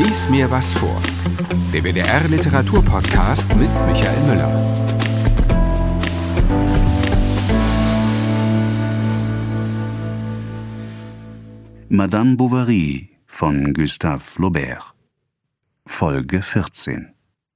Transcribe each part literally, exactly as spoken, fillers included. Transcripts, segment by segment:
Lies mir was vor. Der W D R-Literaturpodcast mit Michael Müller. Madame Bovary von Gustave Flaubert. Folge vierzehn.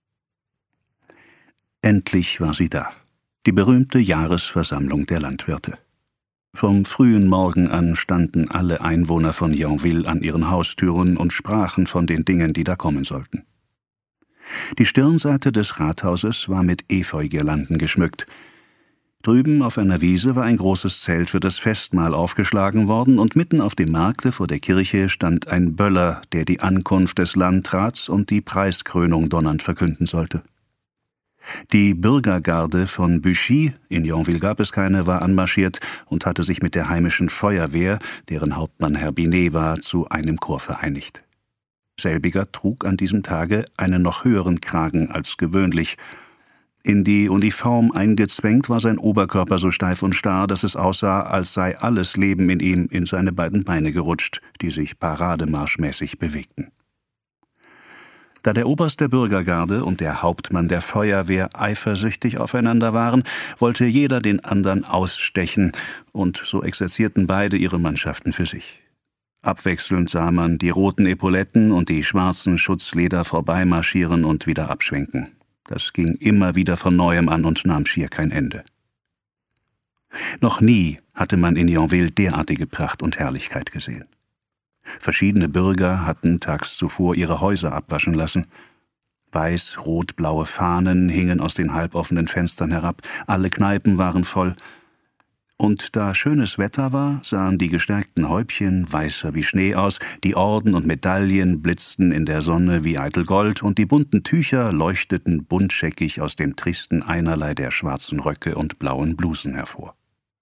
Endlich war sie da, die berühmte Jahresversammlung der Landwirte. Vom frühen Morgen an standen alle Einwohner von Yonville an ihren Haustüren und sprachen von den Dingen, die da kommen sollten. Die Stirnseite des Rathauses war mit Efeugirlanden geschmückt. Drüben auf einer Wiese war ein großes Zelt für das Festmahl aufgeschlagen worden, und mitten auf dem Markte vor der Kirche stand ein Böller, der die Ankunft des Landrats und die Preiskrönung donnernd verkünden sollte. Die Bürgergarde von Buchy, in Yonville gab es keine, war anmarschiert und hatte sich mit der heimischen Feuerwehr, deren Hauptmann Herr Binet war, zu einem Chor vereinigt. Selbiger trug an diesem Tage einen noch höheren Kragen als gewöhnlich. In die Uniform eingezwängt war sein Oberkörper so steif und starr, dass es aussah, als sei alles Leben in ihm in seine beiden Beine gerutscht, die sich parademarschmäßig bewegten. Da der Oberst der Bürgergarde und der Hauptmann der Feuerwehr eifersüchtig aufeinander waren, wollte jeder den anderen ausstechen, und so exerzierten beide ihre Mannschaften für sich. Abwechselnd sah man die roten Epauletten und die schwarzen Schutzleder vorbeimarschieren und wieder abschwenken. Das ging immer wieder von Neuem an und nahm schier kein Ende. Noch nie hatte man in Yonville derartige Pracht und Herrlichkeit gesehen. Verschiedene Bürger hatten tags zuvor ihre Häuser abwaschen lassen. Weiß-rot-blaue Fahnen hingen aus den halboffenen Fenstern herab, alle Kneipen waren voll. Und da schönes Wetter war, sahen die gestärkten Häubchen weißer wie Schnee aus, die Orden und Medaillen blitzten in der Sonne wie eitel Gold, und die bunten Tücher leuchteten buntscheckig aus dem tristen Einerlei der schwarzen Röcke und blauen Blusen hervor.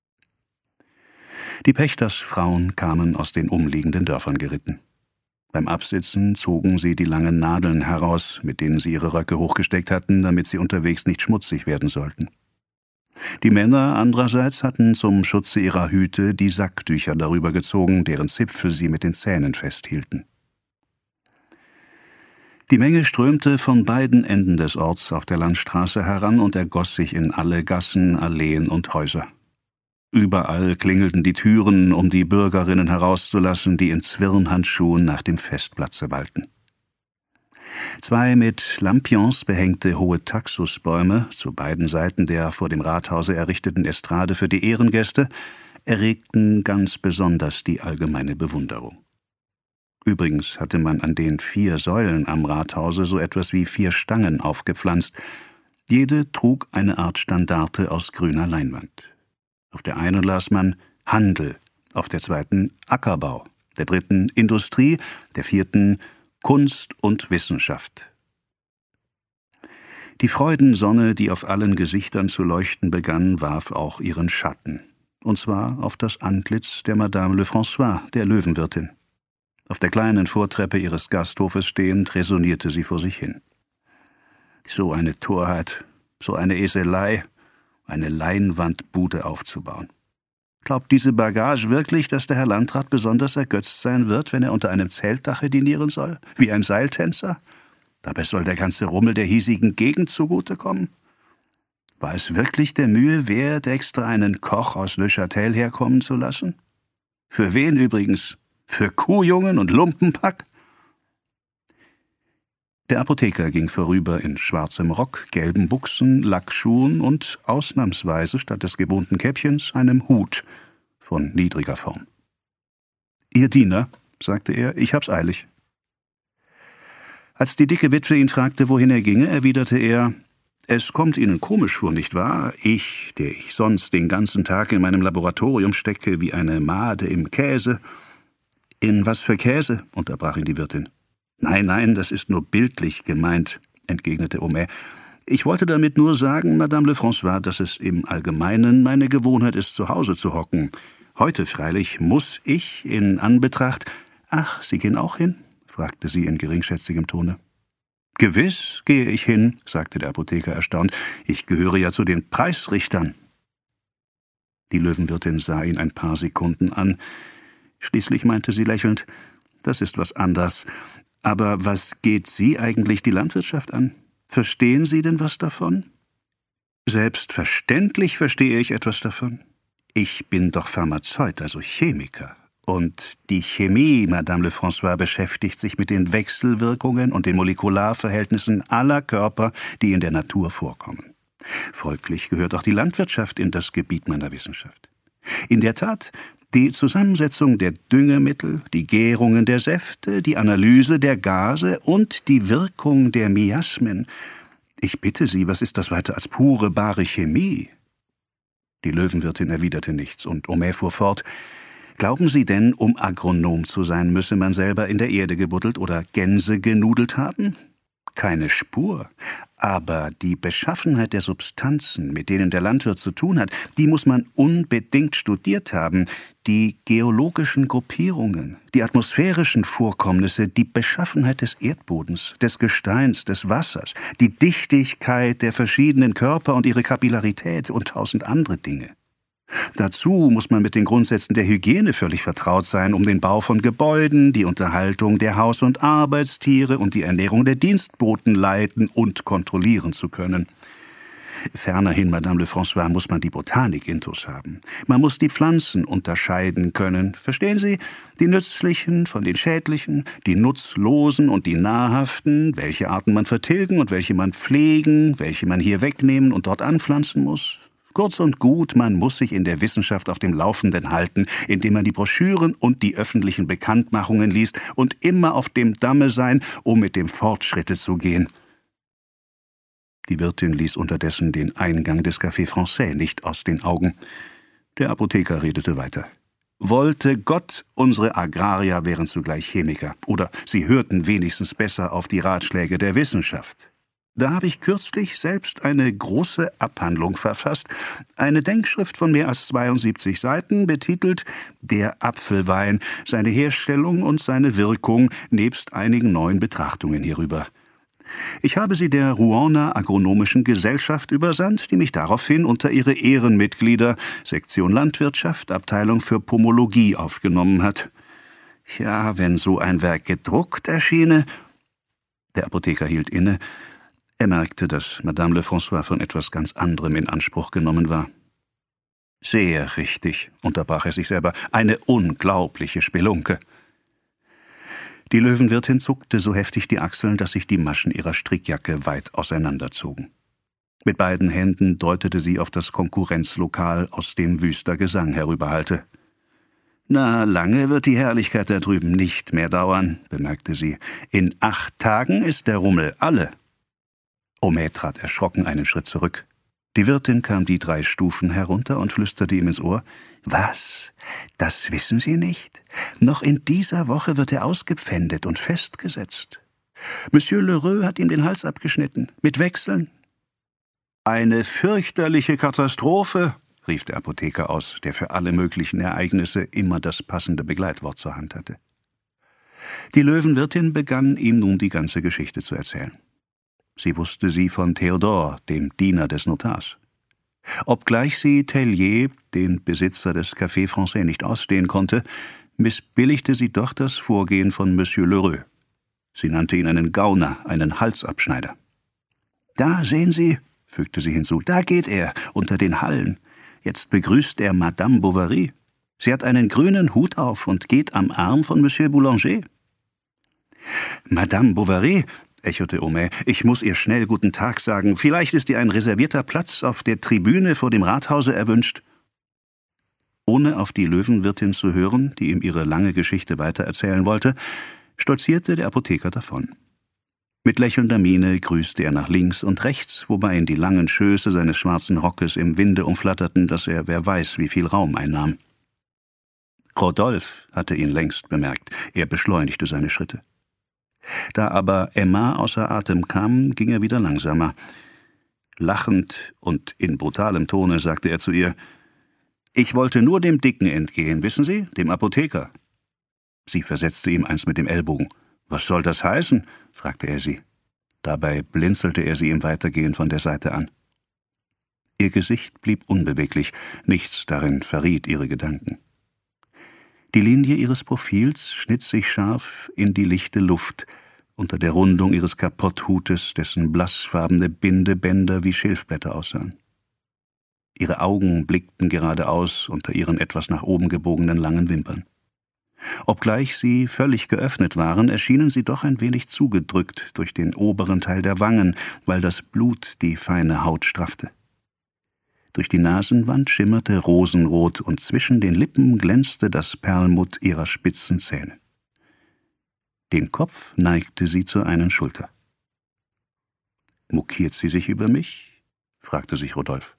Die Pächtersfrauen kamen aus den umliegenden Dörfern geritten. Beim Absitzen zogen sie die langen Nadeln heraus, mit denen sie ihre Röcke hochgesteckt hatten, damit sie unterwegs nicht schmutzig werden sollten. Die Männer andererseits hatten zum Schutze ihrer Hüte die Sacktücher darüber gezogen, deren Zipfel sie mit den Zähnen festhielten. Die Menge strömte von beiden Enden des Orts auf der Landstraße heran und ergoss sich in alle Gassen, Alleen und Häuser. Überall klingelten die Türen, um die Bürgerinnen herauszulassen, die in Zwirnhandschuhen nach dem Festplatze wallten. Zwei mit Lampions behängte hohe Taxusbäume, zu beiden Seiten der vor dem Rathause errichteten Estrade für die Ehrengäste, erregten ganz besonders die allgemeine Bewunderung. Übrigens hatte man an den vier Säulen am Rathause so etwas wie vier Stangen aufgepflanzt. Jede trug eine Art Standarte aus grüner Leinwand. Auf der einen las man Handel, auf der zweiten Ackerbau, der dritten Industrie, der vierten Kunst und Wissenschaft. Die Freudensonne, die auf allen Gesichtern zu leuchten begann, warf auch ihren Schatten, und zwar auf das Antlitz der Madame Lefrançois, der Löwenwirtin. Auf der kleinen Vortreppe ihres Gasthofes stehend, räsonierte sie vor sich hin. So eine Torheit, so eine Eselei, eine Leinwandbude aufzubauen. Glaubt diese Bagage wirklich, dass der Herr Landrat besonders ergötzt sein wird, wenn er unter einem Zeltdache dinieren soll, wie ein Seiltänzer? Dabei soll der ganze Rummel der hiesigen Gegend zugutekommen. War es wirklich der Mühe wert, extra einen Koch aus Le Châtel herkommen zu lassen? Für wen übrigens? Für Kuhjungen und Lumpenpack? Der Apotheker ging vorüber in schwarzem Rock, gelben Buchsen, Lackschuhen und ausnahmsweise statt des gewohnten Käppchens einem Hut von niedriger Form. »Ihr Diener«, sagte er, »ich hab's eilig.« Als die dicke Witwe ihn fragte, wohin er ginge, erwiderte er, »Es kommt Ihnen komisch vor, nicht wahr? Ich, der ich sonst den ganzen Tag in meinem Laboratorium stecke wie eine Made im Käse.« »In was für Käse?« unterbrach ihn die Wirtin. »Nein, nein, das ist nur bildlich gemeint«, entgegnete Homais. »Ich wollte damit nur sagen, Madame Lefrançois, dass es im Allgemeinen meine Gewohnheit ist, zu Hause zu hocken. Heute freilich muss ich in Anbetracht...« »Ach, Sie gehen auch hin?« fragte sie in geringschätzigem Tone. »Gewiss gehe ich hin«, sagte der Apotheker erstaunt. »Ich gehöre ja zu den Preisrichtern.« Die Löwenwirtin sah ihn ein paar Sekunden an. Schließlich meinte sie lächelnd, »Das ist was anders. Aber was geht Sie eigentlich die Landwirtschaft an? Verstehen Sie denn was davon?« »Selbstverständlich verstehe ich etwas davon. Ich bin doch Pharmazeut, also Chemiker. Und die Chemie, Madame Lefrançois, beschäftigt sich mit den Wechselwirkungen und den Molekularverhältnissen aller Körper, die in der Natur vorkommen. Folglich gehört auch die Landwirtschaft in das Gebiet meiner Wissenschaft. In der Tat, die Zusammensetzung der Düngemittel, die Gärungen der Säfte, die Analyse der Gase und die Wirkung der Miasmen. Ich bitte Sie, was ist das weiter als pure, bare Chemie?« Die Löwenwirtin erwiderte nichts, und Homais fuhr fort: »Glauben Sie denn, um Agronom zu sein, müsse man selber in der Erde gebuddelt oder Gänse genudelt haben? Keine Spur. Aber die Beschaffenheit der Substanzen, mit denen der Landwirt zu tun hat, die muss man unbedingt studiert haben. Die geologischen Gruppierungen, die atmosphärischen Vorkommnisse, die Beschaffenheit des Erdbodens, des Gesteins, des Wassers, die Dichtigkeit der verschiedenen Körper und ihre Kapillarität und tausend andere Dinge. Dazu muss man mit den Grundsätzen der Hygiene völlig vertraut sein, um den Bau von Gebäuden, die Unterhaltung der Haus- und Arbeitstiere und die Ernährung der Dienstboten leiten und kontrollieren zu können. Fernerhin, Madame Lefrançois, muss man die Botanik intus haben. Man muss die Pflanzen unterscheiden können. Verstehen Sie? Die nützlichen von den schädlichen, die nutzlosen und die nahrhaften, welche Arten man vertilgen und welche man pflegen, welche man hier wegnehmen und dort anpflanzen muss. Kurz und gut, man muss sich in der Wissenschaft auf dem Laufenden halten, indem man die Broschüren und die öffentlichen Bekanntmachungen liest und immer auf dem Damme sein, um mit dem Fortschritte zu gehen.« Die Wirtin ließ unterdessen den Eingang des Café Français nicht aus den Augen. Der Apotheker redete weiter. »Wollte Gott, unsere Agrarier wären zugleich Chemiker, oder sie hörten wenigstens besser auf die Ratschläge der Wissenschaft. Da habe ich kürzlich selbst eine große Abhandlung verfasst, eine Denkschrift von mehr als zweiundsiebzig Seiten, betitelt »Der Apfelwein, seine Herstellung und seine Wirkung, nebst einigen neuen Betrachtungen hierüber«. Ich habe sie der Rouener Agronomischen Gesellschaft übersandt, die mich daraufhin unter ihre Ehrenmitglieder, Sektion Landwirtschaft, Abteilung für Pomologie, aufgenommen hat. Ja, wenn so ein Werk gedruckt erschiene...« Der Apotheker hielt inne. Er merkte, dass Madame Lefrançois von etwas ganz anderem in Anspruch genommen war. »Sehr richtig«, unterbrach er sich selber, »eine unglaubliche Spelunke.« Die Löwenwirtin zuckte so heftig die Achseln, dass sich die Maschen ihrer Strickjacke weit auseinanderzogen. Mit beiden Händen deutete sie auf das Konkurrenzlokal, aus dem wüster Gesang herüberhallte. »Na, lange wird die Herrlichkeit da drüben nicht mehr dauern«, bemerkte sie. »In acht Tagen ist der Rummel alle.« Homais trat erschrocken einen Schritt zurück. Die Wirtin kam die drei Stufen herunter und flüsterte ihm ins Ohr: »Was? Das wissen Sie nicht? Noch in dieser Woche wird er ausgepfändet und festgesetzt. Monsieur Lheureux hat ihm den Hals abgeschnitten, mit Wechseln.« »Eine fürchterliche Katastrophe«, rief der Apotheker aus, der für alle möglichen Ereignisse immer das passende Begleitwort zur Hand hatte. Die Löwenwirtin begann ihm nun die ganze Geschichte zu erzählen. Sie wusste sie von Theodor, dem Diener des Notars. Obgleich sie Tellier, den Besitzer des Café Français, nicht ausstehen konnte, missbilligte sie doch das Vorgehen von Monsieur Lheureux. Sie nannte ihn einen Gauner, einen Halsabschneider. »Da sehen Sie«, fügte sie hinzu, »da geht er, unter den Hallen. Jetzt begrüßt er Madame Bovary. Sie hat einen grünen Hut auf und geht am Arm von Monsieur Boulanger.« »Madame Bovary«, echote Homais, »ich muss ihr schnell guten Tag sagen. Vielleicht ist ihr ein reservierter Platz auf der Tribüne vor dem Rathause erwünscht.« Ohne auf die Löwenwirtin zu hören, die ihm ihre lange Geschichte weitererzählen wollte, stolzierte der Apotheker davon. Mit lächelnder Miene grüßte er nach links und rechts, wobei ihn die langen Schöße seines schwarzen Rockes im Winde umflatterten, dass er wer weiß, wie viel Raum einnahm. Rodolphe hatte ihn längst bemerkt. Er beschleunigte seine Schritte. Da aber Emma außer Atem kam, ging er wieder langsamer. Lachend und in brutalem Tone sagte er zu ihr: »Ich wollte nur dem Dicken entgehen, wissen Sie, dem Apotheker.« Sie versetzte ihm eins mit dem Ellbogen. »Was soll das heißen?« fragte er sie. Dabei blinzelte er sie im Weitergehen von der Seite an. Ihr Gesicht blieb unbeweglich, nichts darin verriet ihre Gedanken. Die Linie ihres Profils schnitt sich scharf in die lichte Luft, unter der Rundung ihres Kapotthutes, dessen blassfarbene Bindebänder wie Schilfblätter aussahen. Ihre Augen blickten geradeaus unter ihren etwas nach oben gebogenen langen Wimpern. Obgleich sie völlig geöffnet waren, erschienen sie doch ein wenig zugedrückt durch den oberen Teil der Wangen, weil das Blut die feine Haut straffte. Durch die Nasenwand schimmerte Rosenrot und zwischen den Lippen glänzte das Perlmutt ihrer spitzen Zähne. Den Kopf neigte sie zur einen Schulter. »Mokiert sie sich über mich?« fragte sich Rodolphe.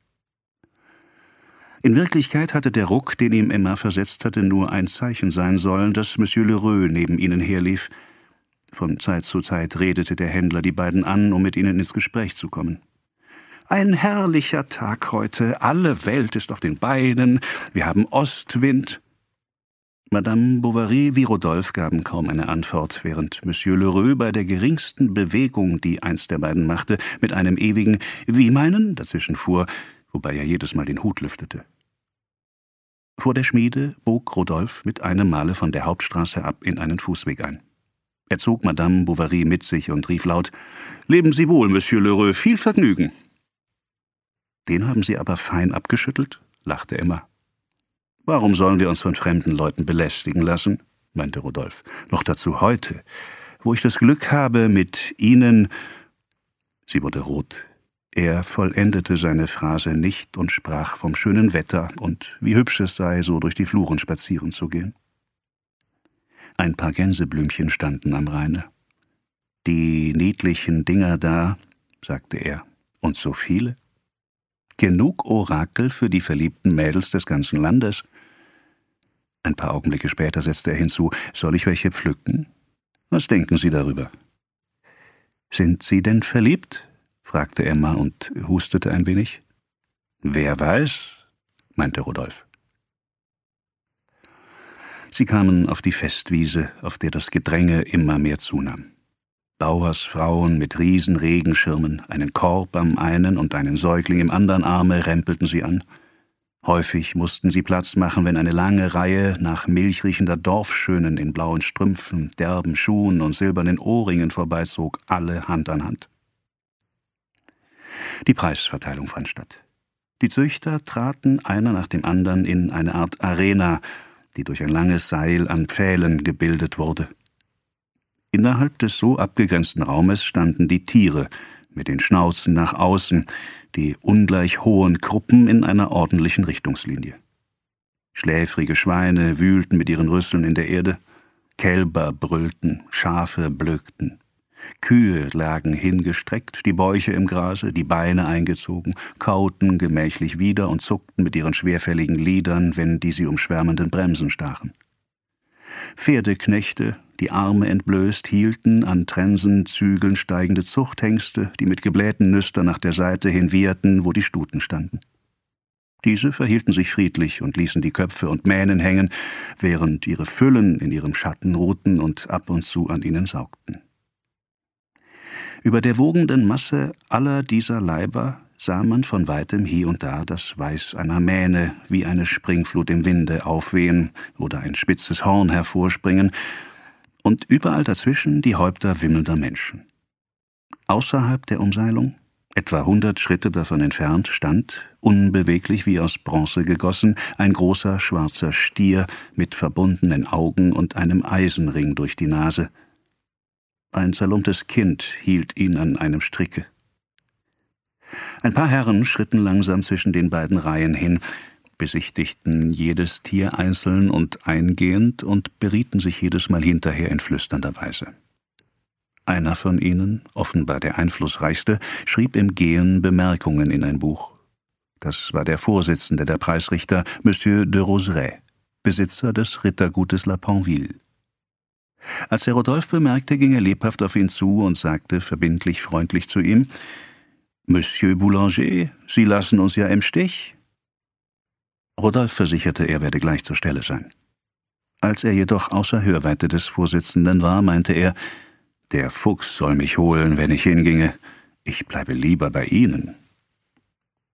In Wirklichkeit hatte der Ruck, den ihm Emma versetzt hatte, nur ein Zeichen sein sollen, dass Monsieur Lheureux neben ihnen herlief. Von Zeit zu Zeit redete der Händler die beiden an, um mit ihnen ins Gespräch zu kommen. »Ein herrlicher Tag heute, alle Welt ist auf den Beinen, wir haben Ostwind.« Madame Bovary wie Rodolphe gaben kaum eine Antwort, während Monsieur Lheureux bei der geringsten Bewegung, die eins der beiden machte, mit einem ewigen »Wie meinen?« dazwischen fuhr, wobei er jedes Mal den Hut lüftete. Vor der Schmiede bog Rodolphe mit einem Male von der Hauptstraße ab in einen Fußweg ein. Er zog Madame Bovary mit sich und rief laut, »Leben Sie wohl, Monsieur Lheureux, viel Vergnügen!« »Den haben Sie aber fein abgeschüttelt?« lachte Emma. »Warum sollen wir uns von fremden Leuten belästigen lassen?« meinte Rodolphe. »Noch dazu heute, wo ich das Glück habe, mit Ihnen...« Sie wurde rot. Er vollendete seine Phrase nicht und sprach vom schönen Wetter und wie hübsch es sei, so durch die Fluren spazieren zu gehen. Ein paar Gänseblümchen standen am Raine. »Die niedlichen Dinger da«, sagte er, »und so viele. Genug Orakel für die verliebten Mädels des ganzen Landes.« Ein paar Augenblicke später setzte er hinzu, »Soll ich welche pflücken? Was denken Sie darüber?« »Sind Sie denn verliebt?« fragte Emma und hustete ein wenig. »Wer weiß«, meinte Rodolphe. Sie kamen auf die Festwiese, auf der das Gedränge immer mehr zunahm. Bauersfrauen mit Riesenregenschirmen, einen Korb am einen und einen Säugling im anderen Arme rempelten sie an. Häufig mussten sie Platz machen, wenn eine lange Reihe nach milchriechender Dorfschönen in blauen Strümpfen, derben Schuhen und silbernen Ohrringen vorbeizog, alle Hand an Hand. Die Preisverteilung fand statt. Die Züchter traten einer nach dem anderen in eine Art Arena, die durch ein langes Seil an Pfählen gebildet wurde. Innerhalb des so abgegrenzten Raumes standen die Tiere, mit den Schnauzen nach außen, die ungleich hohen Kruppen in einer ordentlichen Richtungslinie. Schläfrige Schweine wühlten mit ihren Rüsseln in der Erde, Kälber brüllten, Schafe blökten. Kühe lagen hingestreckt, die Bäuche im Grase, die Beine eingezogen, kauten gemächlich wieder und zuckten mit ihren schwerfälligen Lidern, wenn die sie umschwärmenden Bremsen stachen. Pferdeknechte, die Arme entblößt, hielten an Trensenzügeln steigende Zuchthengste, die mit geblähten Nüstern nach der Seite hin wieherten, wo die Stuten standen. Diese verhielten sich friedlich und ließen die Köpfe und Mähnen hängen, während ihre Füllen in ihrem Schatten ruhten und ab und zu an ihnen saugten. Über der wogenden Masse aller dieser Leiber sah man von weitem hie und da das Weiß einer Mähne wie eine Springflut im Winde aufwehen oder ein spitzes Horn hervorspringen, und überall dazwischen die Häupter wimmelnder Menschen. Außerhalb der Umseilung, etwa hundert Schritte davon entfernt, stand, unbeweglich wie aus Bronze gegossen, ein großer schwarzer Stier mit verbundenen Augen und einem Eisenring durch die Nase. Ein zerlumptes Kind hielt ihn an einem Stricke. Ein paar Herren schritten langsam zwischen den beiden Reihen hin, besichtigten jedes Tier einzeln und eingehend und berieten sich jedes Mal hinterher in flüsternder Weise. Einer von ihnen, offenbar der einflussreichste, schrieb im Gehen Bemerkungen in ein Buch. Das war der Vorsitzende der Preisrichter, Monsieur de Roseray, Besitzer des Rittergutes La Panville. Als er Rodolphe bemerkte, ging er lebhaft auf ihn zu und sagte verbindlich freundlich zu ihm, »Monsieur Boulanger, Sie lassen uns ja im Stich?« Rodolphe versicherte, er werde gleich zur Stelle sein. Als er jedoch außer Hörweite des Vorsitzenden war, meinte er, »Der Fuchs soll mich holen, wenn ich hinginge. Ich bleibe lieber bei Ihnen.«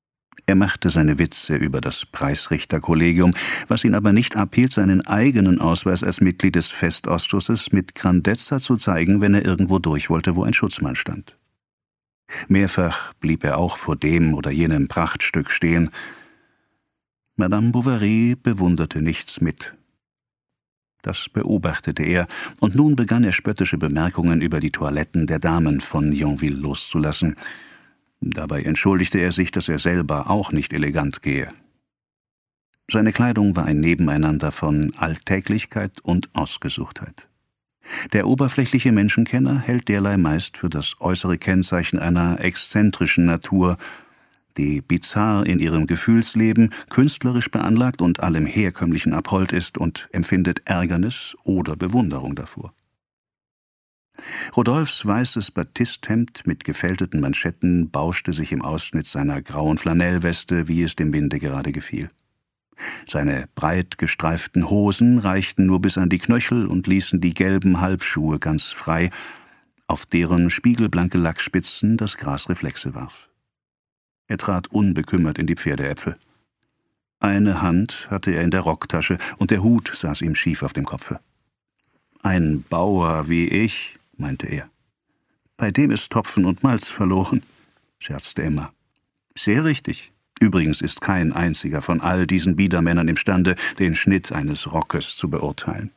Er machte seine Witze über das Preisrichterkollegium, was ihn aber nicht abhielt, seinen eigenen Ausweis als Mitglied des Festausschusses mit Grandezza zu zeigen, wenn er irgendwo durch wollte, wo ein Schutzmann stand. Mehrfach blieb er auch vor dem oder jenem Prachtstück stehen. Madame Bovary bewunderte nichts mit. Das beobachtete er, und nun begann er spöttische Bemerkungen über die Toiletten der Damen von Yonville loszulassen. Dabei entschuldigte er sich, dass er selber auch nicht elegant gehe. Seine Kleidung war ein Nebeneinander von Alltäglichkeit und Ausgesuchtheit. Der oberflächliche Menschenkenner hält derlei meist für das äußere Kennzeichen einer exzentrischen Natur, die bizarr in ihrem Gefühlsleben, künstlerisch beanlagt und allem Herkömmlichen abhold ist und empfindet Ärgernis oder Bewunderung davor. Rodolphs weißes Batisthemd mit gefälteten Manschetten bauschte sich im Ausschnitt seiner grauen Flanellweste, wie es dem Winde gerade gefiel. Seine breit gestreiften Hosen reichten nur bis an die Knöchel und ließen die gelben Halbschuhe ganz frei, auf deren spiegelblanke Lackspitzen das Gras Reflexe warf. Er trat unbekümmert in die Pferdeäpfel. Eine Hand hatte er in der Rocktasche, und der Hut saß ihm schief auf dem Kopfe. »Ein Bauer wie ich«, meinte er. »Bei dem ist Topfen und Malz verloren«, scherzte Emma. »Sehr richtig. Übrigens ist kein einziger von all diesen Biedermännern imstande, den Schnitt eines Rockes zu beurteilen.«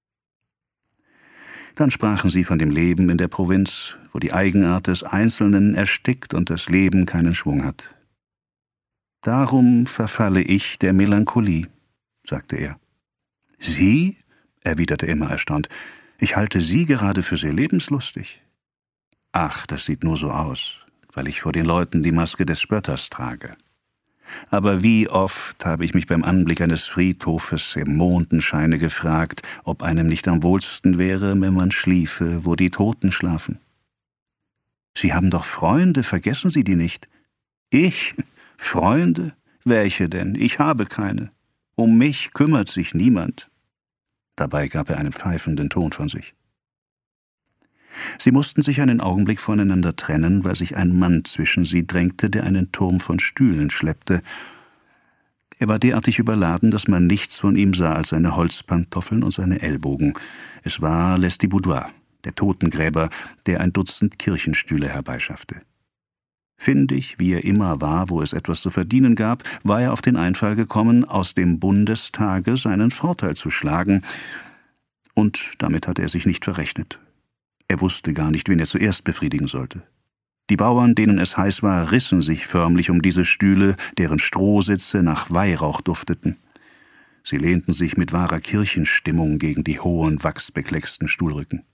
Dann sprachen sie von dem Leben in der Provinz, wo die Eigenart des Einzelnen erstickt und das Leben keinen Schwung hat. »Darum verfalle ich der Melancholie«, sagte er. »Sie?«, erwiderte Emma erstaunt. »Ich halte Sie gerade für sehr lebenslustig.« »Ach, das sieht nur so aus, weil ich vor den Leuten die Maske des Spötters trage. Aber wie oft habe ich mich beim Anblick eines Friedhofes im Mondenscheine gefragt, ob einem nicht am wohlsten wäre, wenn man schliefe, wo die Toten schlafen. Sie haben doch Freunde, vergessen Sie die nicht.« »Ich? Freunde? Welche denn? Ich habe keine. Um mich kümmert sich niemand.« Dabei gab er einen pfeifenden Ton von sich. Sie mussten sich einen Augenblick voneinander trennen, weil sich ein Mann zwischen sie drängte, der einen Turm von Stühlen schleppte. Er war derartig überladen, dass man nichts von ihm sah als seine Holzpantoffeln und seine Ellbogen. Es war Lestiboudois, der Totengräber, der ein Dutzend Kirchenstühle herbeischaffte. Findig, wie er immer war, wo es etwas zu verdienen gab, war er auf den Einfall gekommen, aus dem Bundestage seinen Vorteil zu schlagen, und damit hatte er sich nicht verrechnet. Er wusste gar nicht, wen er zuerst befriedigen sollte. Die Bauern, denen es heiß war, rissen sich förmlich um diese Stühle, deren Strohsitze nach Weihrauch dufteten. Sie lehnten sich mit wahrer Kirchenstimmung gegen die hohen, wachsbeklecksten Stuhlrücken.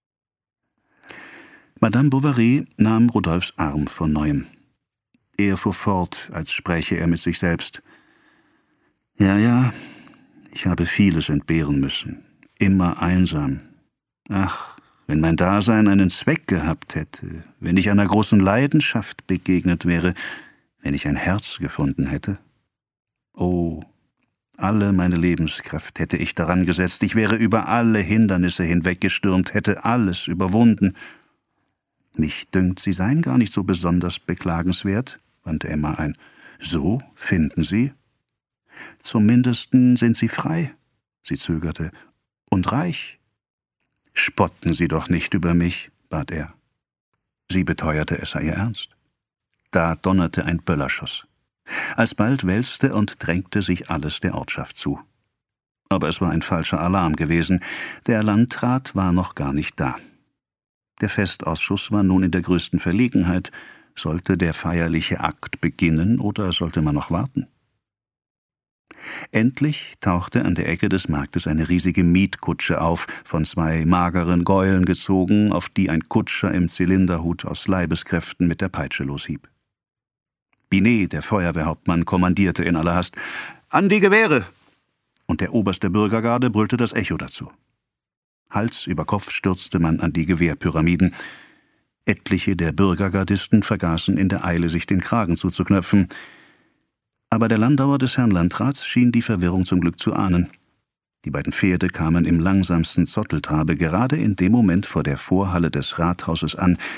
Madame Bovary nahm Rodolphs Arm von Neuem. Er fuhr fort, als spräche er mit sich selbst. »Ja, ja, ich habe vieles entbehren müssen. Immer einsam. Ach, wenn mein Dasein einen Zweck gehabt hätte, wenn ich einer großen Leidenschaft begegnet wäre, wenn ich ein Herz gefunden hätte. Oh, alle meine Lebenskraft hätte ich daran gesetzt, ich wäre über alle Hindernisse hinweggestürmt, hätte alles überwunden. »Mich dünkt, Sie seien gar nicht so besonders beklagenswert«, wandte Emma ein. »So, finden Sie?« »Zumindest sind Sie frei«, sie zögerte, »und reich.« »Spotten Sie doch nicht über mich«, bat er. Sie beteuerte, es sei ihr Ernst. Da donnerte ein Böllerschuss. Alsbald wälzte und drängte sich alles der Ortschaft zu. Aber es war ein falscher Alarm gewesen. Der Landrat war noch gar nicht da. Der Festausschuss war nun in der größten Verlegenheit. Sollte der feierliche Akt beginnen oder sollte man noch warten? Endlich tauchte an der Ecke des Marktes eine riesige Mietkutsche auf, von zwei mageren Gäulen gezogen, auf die ein Kutscher im Zylinderhut aus Leibeskräften mit der Peitsche loshieb. Binet, der Feuerwehrhauptmann, kommandierte in aller Hast: »An die Gewehre!« Und der Oberst der Bürgergarde brüllte das Echo dazu. Hals über Kopf stürzte man an die Gewehrpyramiden. Etliche der Bürgergardisten vergaßen in der Eile, sich den Kragen zuzuknöpfen. Aber der Landauer des Herrn Landrats schien die Verwirrung zum Glück zu ahnen. Die beiden Pferde kamen im langsamsten Zotteltrabe gerade in dem Moment vor der Vorhalle des Rathauses an,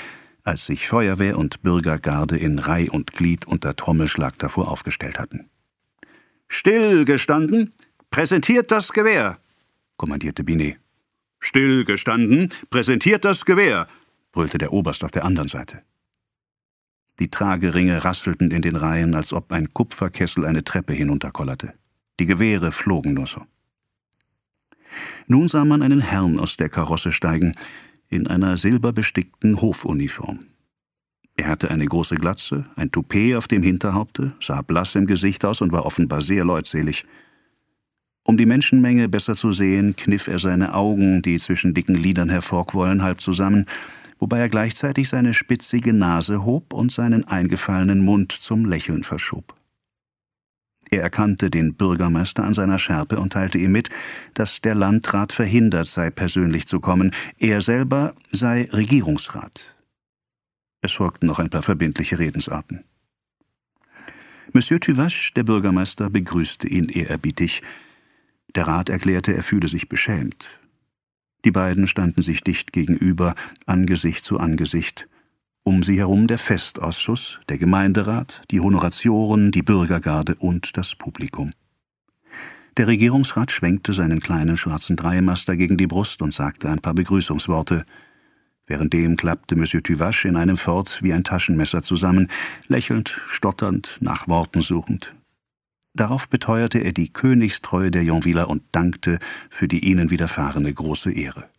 als sich Feuerwehr und Bürgergarde in Reih und Glied unter Trommelschlag davor aufgestellt hatten. »Stillgestanden! Präsentiert das Gewehr!« kommandierte Binet. »Stillgestanden! Präsentiert das Gewehr!« brüllte der Oberst auf der anderen Seite. Die Trageringe rasselten in den Reihen, als ob ein Kupferkessel eine Treppe hinunterkollerte. Die Gewehre flogen nur so. Nun sah man einen Herrn aus der Karosse steigen, in einer silberbestickten Hofuniform. Er hatte eine große Glatze, ein Toupet auf dem Hinterhaupte, sah blass im Gesicht aus und war offenbar sehr leutselig. Um die Menschenmenge besser zu sehen, kniff er seine Augen, die zwischen dicken Lidern hervorquollen, halb zusammen, wobei er gleichzeitig seine spitzige Nase hob und seinen eingefallenen Mund zum Lächeln verschob. Er erkannte den Bürgermeister an seiner Schärpe und teilte ihm mit, dass der Landrat verhindert sei, persönlich zu kommen, er selber sei Regierungsrat. Es folgten noch ein paar verbindliche Redensarten. Monsieur Tuvache, der Bürgermeister, begrüßte ihn ehrerbietig. Der Rat erklärte, er fühle sich beschämt. Die beiden standen sich dicht gegenüber, Angesicht zu Angesicht. Um sie herum der Festausschuss, der Gemeinderat, die Honoratioren, die Bürgergarde und das Publikum. Der Regierungsrat schwenkte seinen kleinen schwarzen Dreimaster gegen die Brust und sagte ein paar Begrüßungsworte. Währenddem klappte Monsieur Tuvache in einem fort wie ein Taschenmesser zusammen, lächelnd, stotternd, nach Worten suchend. Darauf beteuerte er die Königstreue der Yonviller und dankte für die ihnen widerfahrene große Ehre.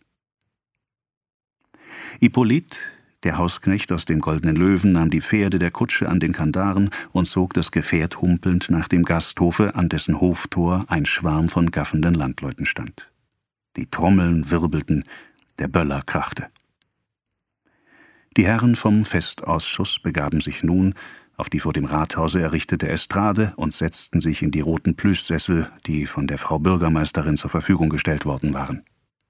Hippolyte, der Hausknecht aus dem Goldenen Löwen, nahm die Pferde der Kutsche an den Kandaren und zog das Gefährt humpelnd nach dem Gasthofe, an dessen Hoftor ein Schwarm von gaffenden Landleuten stand. Die Trommeln wirbelten, der Böller krachte. Die Herren vom Festausschuss begaben sich nun auf die vor dem Rathause errichtete Estrade und setzten sich in die roten Plüschsessel, die von der Frau Bürgermeisterin zur Verfügung gestellt worden waren.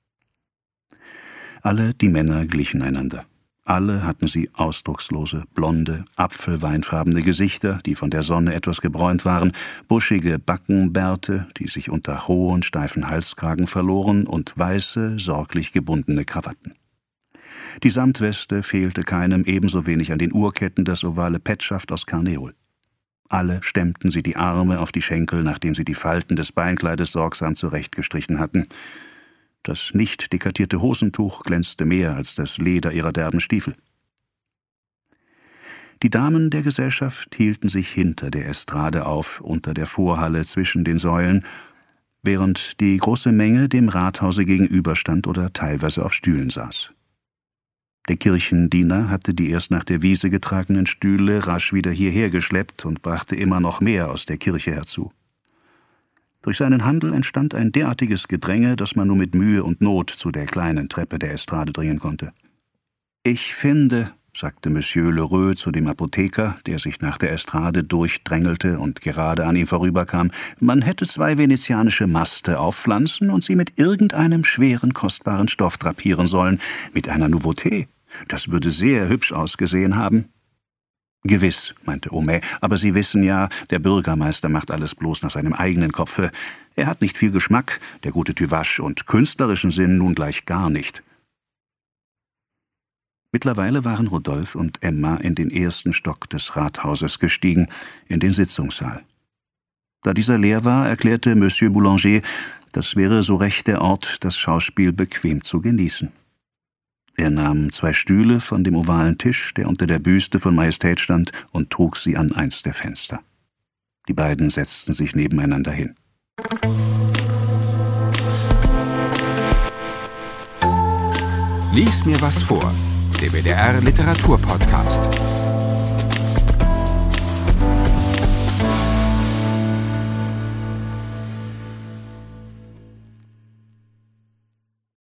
Alle die Männer glichen einander. Alle hatten sie ausdruckslose, blonde, apfelweinfarbene Gesichter, die von der Sonne etwas gebräunt waren, buschige Backenbärte, die sich unter hohen, steifen Halskragen verloren, und weiße, sorglich gebundene Krawatten. Die Samtweste fehlte keinem, ebenso wenig an den Uhrketten das ovale Petschaft aus Karneol. Alle stemmten sie die Arme auf die Schenkel, nachdem sie die Falten des Beinkleides sorgsam zurechtgestrichen hatten. Das nicht dekatierte Hosentuch glänzte mehr als das Leder ihrer derben Stiefel. Die Damen der Gesellschaft hielten sich hinter der Estrade auf, unter der Vorhalle zwischen den Säulen, während die große Menge dem Rathause gegenüberstand oder teilweise auf Stühlen saß. Der Kirchendiener hatte die erst nach der Wiese getragenen Stühle rasch wieder hierher geschleppt und brachte immer noch mehr aus der Kirche herzu. Durch seinen Handel entstand ein derartiges Gedränge, dass man nur mit Mühe und Not zu der kleinen Treppe der Estrade dringen konnte. »Ich finde«, sagte Monsieur Lheureux zu dem Apotheker, der sich nach der Estrade durchdrängelte und gerade an ihm vorüberkam, »man hätte zwei venezianische Maste aufpflanzen und sie mit irgendeinem schweren, kostbaren Stoff drapieren sollen, mit einer Nouveauté. Das würde sehr hübsch ausgesehen haben.« »Gewiss«, meinte Homais, »aber Sie wissen ja, der Bürgermeister macht alles bloß nach seinem eigenen Kopfe. Er hat nicht viel Geschmack, der gute Tuvache, und künstlerischen Sinn nun gleich gar nicht.« Mittlerweile waren Rodolphe und Emma in den ersten Stock des Rathauses gestiegen, in den Sitzungssaal. Da dieser leer war, erklärte Monsieur Boulanger, das wäre so recht der Ort, das Schauspiel bequem zu genießen. Er nahm zwei Stühle von dem ovalen Tisch, der unter der Büste von Majestät stand, und trug sie an eins der Fenster. Die beiden setzten sich nebeneinander hin. Lies mir was vor. Der W D R Literaturpodcast.